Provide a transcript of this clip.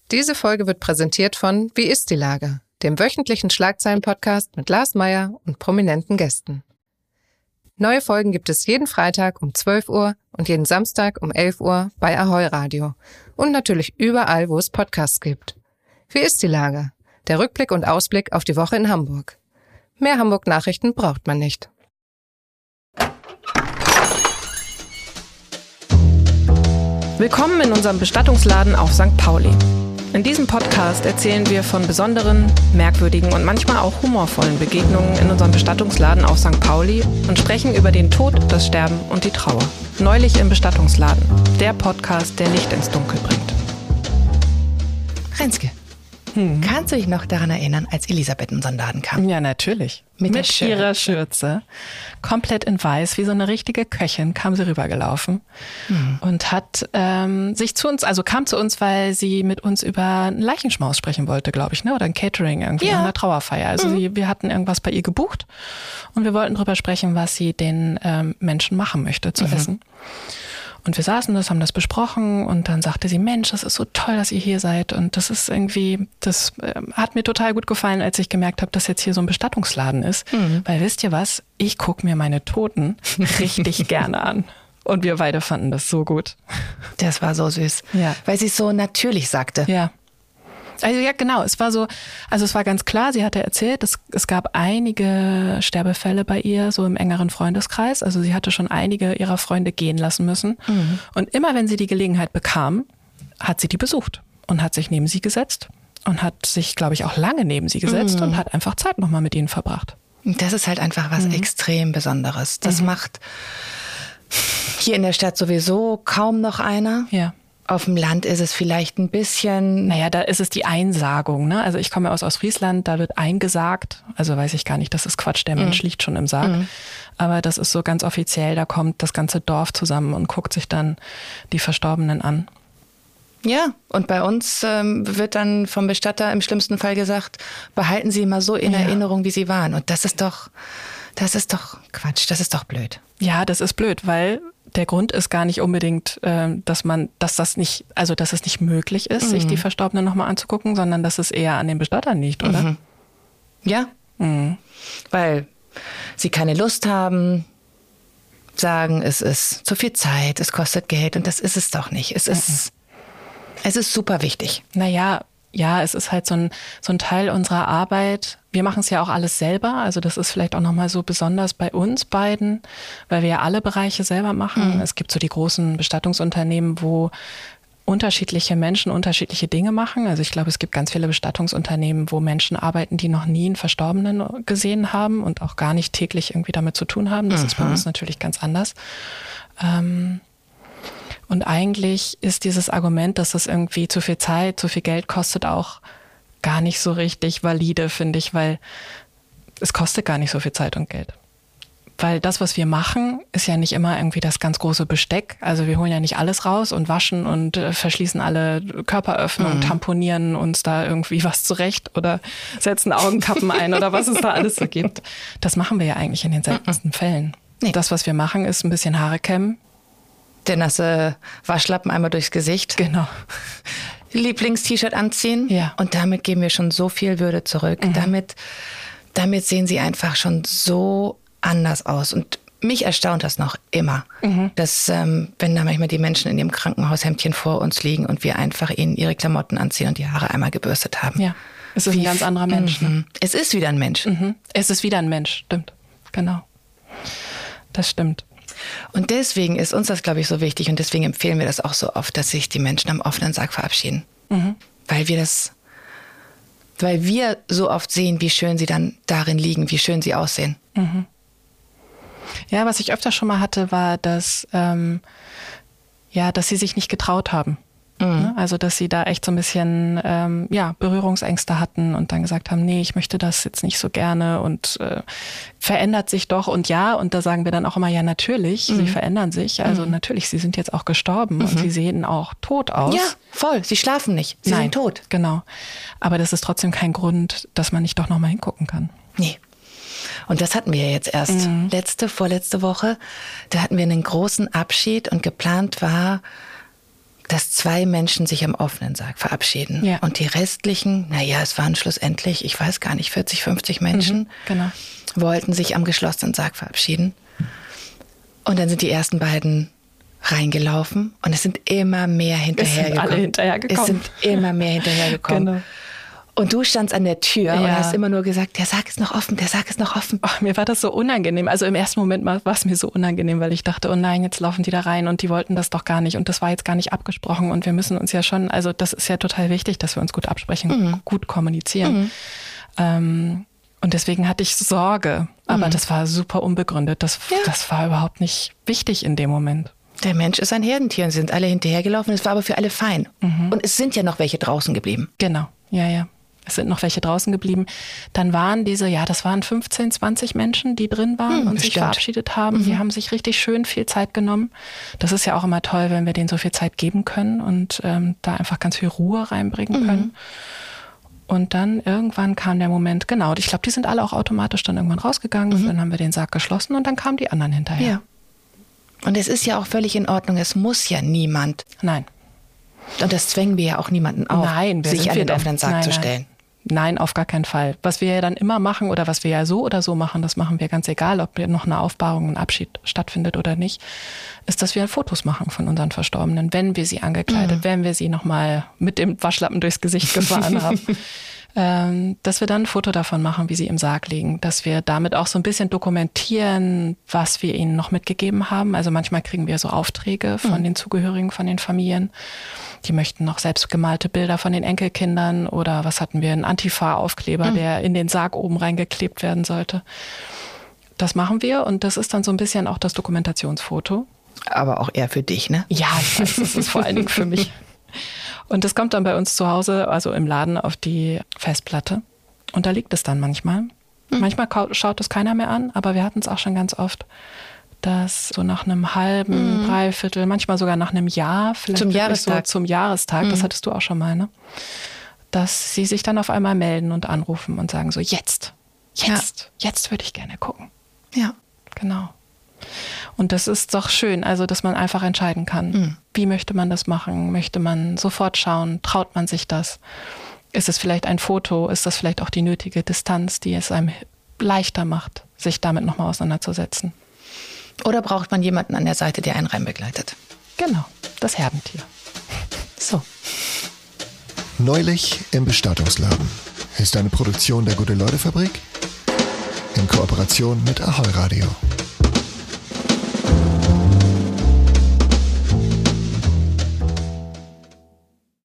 Diese Folge wird präsentiert von Wie ist die Lage?, dem wöchentlichen Schlagzeilen-Podcast mit Lars Meyer und prominenten Gästen. Neue Folgen gibt es jeden Freitag um 12 Uhr und jeden Samstag um 11 Uhr bei Ahoi Radio und natürlich überall, wo es Podcasts gibt. Wie ist die Lage? Der Rückblick und Ausblick auf die Woche in Hamburg. Mehr Hamburg-Nachrichten braucht man nicht. Willkommen in unserem Bestattungsladen auf St. Pauli. In diesem Podcast erzählen wir von besonderen, merkwürdigen und manchmal auch humorvollen Begegnungen in unserem Bestattungsladen auf St. Pauli und sprechen über den Tod, das Sterben und die Trauer. Neulich im Bestattungsladen, der Podcast, der Licht ins Dunkel bringt. Renske, kannst du dich noch daran erinnern, als Elisabeth in unseren Laden kam? Ja, natürlich. Mit ihrer Schürze. Komplett in weiß, wie so eine richtige Köchin, kam sie rübergelaufen und hat sich zu uns, also kam zu uns, weil sie mit uns über einen Leichenschmaus sprechen wollte, glaube ich, ne? Oder ein Catering irgendwie an einer Trauerfeier. Also wir hatten irgendwas bei ihr gebucht und wir wollten drüber sprechen, was sie den Menschen machen möchte zu essen. Und wir saßen haben das besprochen und dann sagte sie, Mensch, das ist so toll, dass ihr hier seid. Und das ist irgendwie, das hat mir total gut gefallen, als ich gemerkt habe, dass jetzt hier so ein Bestattungsladen ist. Weil wisst ihr was, ich gucke mir meine Toten richtig gerne an. Und wir beide fanden das so gut. Das war so süß, weil sie es so natürlich sagte. Ja. Also ja, genau, es war so, also es war ganz klar, sie hatte erzählt, es gab einige Sterbefälle bei ihr, so im engeren Freundeskreis. Also sie hatte schon einige ihrer Freunde gehen lassen müssen. Und immer wenn sie die Gelegenheit bekam, hat sie die besucht und hat sich neben sie gesetzt und hat sich, glaube ich, auch lange neben sie gesetzt und hat einfach Zeit nochmal mit ihnen verbracht. Das ist halt einfach was extrem Besonderes. Das macht hier in der Stadt sowieso kaum noch einer. Ja. Auf dem Land ist es vielleicht ein bisschen... Naja, da ist es die Einsagung, ne? Also ich komme ja aus Ostfriesland, da wird eingesagt. Also weiß ich gar nicht, das ist Quatsch, der Mensch liegt schon im Sarg. Aber das ist so ganz offiziell, da kommt das ganze Dorf zusammen und guckt sich dann die Verstorbenen an. Ja, und bei uns wird dann vom Bestatter im schlimmsten Fall gesagt, behalten Sie mal so in Erinnerung, wie Sie waren. Und das ist doch Quatsch, das ist doch blöd. Ja, das ist blöd, weil der Grund ist gar nicht unbedingt, dass es nicht möglich ist, sich die Verstorbenen nochmal anzugucken, sondern dass es eher an den Bestattern liegt, oder? Ja, weil sie keine Lust haben, sagen, es ist zu viel Zeit, es kostet Geld und das ist es doch nicht. Es ist super wichtig. Naja, ja, es ist halt so ein Teil unserer Arbeit. Wir machen es ja auch alles selber. Also das ist vielleicht auch nochmal so besonders bei uns beiden, weil wir ja alle Bereiche selber machen. Es gibt so die großen Bestattungsunternehmen, wo unterschiedliche Menschen unterschiedliche Dinge machen. Also ich glaube, es gibt ganz viele Bestattungsunternehmen, wo Menschen arbeiten, die noch nie einen Verstorbenen gesehen haben und auch gar nicht täglich irgendwie damit zu tun haben. Das ist bei uns natürlich ganz anders. Und eigentlich ist dieses Argument, dass das irgendwie zu viel Zeit, zu viel Geld kostet, auch gar nicht so richtig valide, finde ich, weil es kostet gar nicht so viel Zeit und Geld. Weil das, was wir machen, ist ja nicht immer irgendwie das ganz große Besteck. Also wir holen ja nicht alles raus und waschen und verschließen alle Körperöffnungen, tamponieren uns da irgendwie was zurecht oder setzen Augenkappen ein oder was es da alles so gibt. Das machen wir ja eigentlich in den seltensten Fällen. Nee. Das, was wir machen, ist ein bisschen Haare kämmen. Der nasse Waschlappen einmal durchs Gesicht. Genau. Lieblings-T-Shirt anziehen. Ja. Und damit geben wir schon so viel Würde zurück. Damit sehen sie einfach schon so anders aus. Und mich erstaunt das noch immer, dass wenn da manchmal die Menschen in ihrem Krankenhaushemdchen vor uns liegen und wir einfach ihnen ihre Klamotten anziehen und die Haare einmal gebürstet haben. Ja, es ist ein ganz anderer Mensch. Ne? Es ist wieder ein Mensch. Es ist wieder ein Mensch, stimmt. Genau. Das stimmt. Und deswegen ist uns das, glaube ich, so wichtig und deswegen empfehlen wir das auch so oft, dass sich die Menschen am offenen Sarg verabschieden. Weil wir so oft sehen, wie schön sie dann darin liegen, wie schön sie aussehen. Ja, was ich öfter schon mal hatte, war, dass sie sich nicht getraut haben. Also, dass sie da echt so ein bisschen Berührungsängste hatten und dann gesagt haben, nee, ich möchte das jetzt nicht so gerne und verändert sich doch. Und da sagen wir dann auch immer, ja, natürlich, sie verändern sich. Also natürlich, sie sind jetzt auch gestorben und sie sehen auch tot aus. Ja, voll, sie schlafen nicht, sie sind tot. Genau, aber das ist trotzdem kein Grund, dass man nicht doch nochmal hingucken kann. Nee. Und das hatten wir ja jetzt erst vorletzte Woche. Da hatten wir einen großen Abschied und geplant war dass 2 Menschen sich am offenen Sarg verabschieden. Ja. Und die restlichen, es waren schlussendlich, ich weiß gar nicht, 40, 50 Menschen, genau. wollten sich am geschlossenen Sarg verabschieden. Und dann sind die ersten beiden reingelaufen und es sind immer mehr hinterhergekommen. Es sind immer mehr hinterhergekommen. Genau. Und du standst an der Tür und hast immer nur gesagt, der Sarg ist noch offen, der Sarg ist noch offen. Oh, mir war das so unangenehm. Also im ersten Moment war es mir so unangenehm, weil ich dachte, oh nein, jetzt laufen die da rein und die wollten das doch gar nicht und das war jetzt gar nicht abgesprochen und wir müssen uns ja schon, also das ist ja total wichtig, dass wir uns gut absprechen, gut kommunizieren. Und deswegen hatte ich Sorge, aber das war super unbegründet. Das war überhaupt nicht wichtig in dem Moment. Der Mensch ist ein Herdentier und sind alle hinterhergelaufen. Es war aber für alle fein. Und es sind ja noch welche draußen geblieben. Genau, ja. Es sind noch welche draußen geblieben. Dann waren das waren 15, 20 Menschen, die drin waren und sich verabschiedet haben. Die haben sich richtig schön viel Zeit genommen. Das ist ja auch immer toll, wenn wir denen so viel Zeit geben können und da einfach ganz viel Ruhe reinbringen können. Und dann irgendwann kam der Moment, genau, ich glaube, die sind alle auch automatisch dann irgendwann rausgegangen. Dann haben wir den Sarg geschlossen und dann kamen die anderen hinterher. Ja. Und es ist ja auch völlig in Ordnung, es muss ja niemand. Nein. Und das zwängen wir ja auch niemanden auf, sich an den offenen Sarg zu stellen. Nein, auf gar keinen Fall. Was wir ja dann immer machen oder was wir ja so oder so machen, das machen wir ganz egal, ob noch eine Aufbahrung, ein Abschied stattfindet oder nicht, ist, dass wir Fotos machen von unseren Verstorbenen, wenn wir sie angekleidet, wenn wir sie nochmal mit dem Waschlappen durchs Gesicht gefahren haben. Dass wir dann ein Foto davon machen, wie sie im Sarg liegen, dass wir damit auch so ein bisschen dokumentieren, was wir ihnen noch mitgegeben haben. Also manchmal kriegen wir so Aufträge von den Zugehörigen, von den Familien. Die möchten noch selbst gemalte Bilder von den Enkelkindern oder was hatten wir, einen Antifa-Aufkleber, der in den Sarg oben reingeklebt werden sollte. Das machen wir und das ist dann so ein bisschen auch das Dokumentationsfoto. Aber auch eher für dich, ne? Ja, ich weiß, das ist vor allen Dingen für mich. Und das kommt dann bei uns zu Hause, also im Laden, auf die Festplatte. Und da liegt es dann manchmal. Manchmal schaut es keiner mehr an, aber wir hatten es auch schon ganz oft, dass so nach einem halben, Dreiviertel, manchmal sogar nach einem Jahr, vielleicht zum Jahrestag, zum Jahrestag, das hattest du auch schon mal, ne? Dass sie sich dann auf einmal melden und anrufen und sagen so, jetzt würde ich gerne gucken. Ja. Genau. Und das ist doch schön, also dass man einfach entscheiden kann, wie möchte man das machen? Möchte man sofort schauen? Traut man sich das? Ist es vielleicht ein Foto? Ist das vielleicht auch die nötige Distanz, die es einem leichter macht, sich damit nochmal auseinanderzusetzen? Oder braucht man jemanden an der Seite, der einen rein begleitet? Genau, das Herdentier. So. Neulich im Bestattungsladen ist eine Produktion der Gute-Leute-Fabrik in Kooperation mit Ahoi Radio.